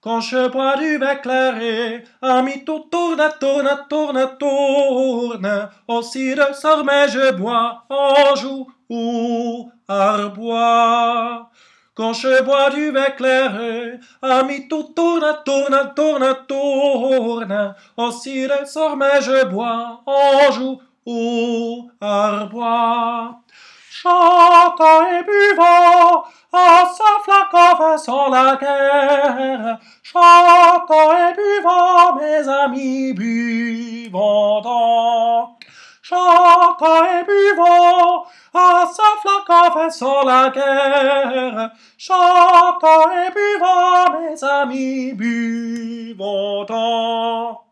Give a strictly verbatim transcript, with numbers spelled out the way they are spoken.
Quand je bois du vin clairé, ami tout tourne, tourne, tourne, tourne. Aussi de sormais je bois, en joue ou arbois. Quand je bois du vin clairé, ami tout tourne, tourne, tourne, tourne. Aussi de sormais je bois, en joue ou arbois. Chantant et buvant, à sa flaque Vincent la guerre. Chantant et buvant, mes amis, buvons donc. Chantant et buvant, à sa flaque Vincent la guerre. Chantant et buvant, mes amis, buvons donc.